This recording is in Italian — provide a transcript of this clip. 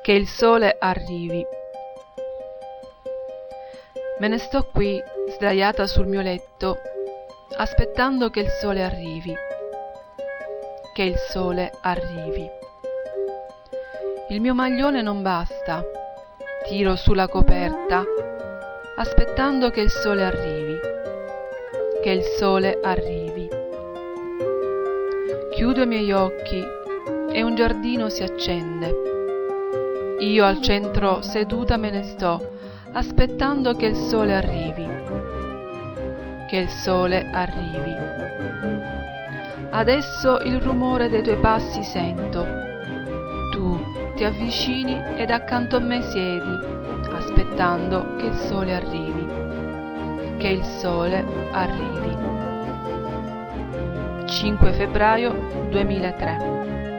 che il sole arrivi. Me ne sto qui, sdraiata sul mio letto, aspettando che il sole arrivi. Che il sole arrivi. Il mio maglione non basta, tiro sulla coperta, aspettando che il sole arrivi. Che il sole arrivi. Chiudo i miei occhi e un giardino si accende. Io al centro seduta me ne sto, aspettando che il sole arrivi. Che il sole arrivi. Adesso il rumore dei tuoi passi sento. Tu ti avvicini ed accanto a me siedi, aspettando che il sole arrivi. Che il sole arrivi. 5 febbraio 2003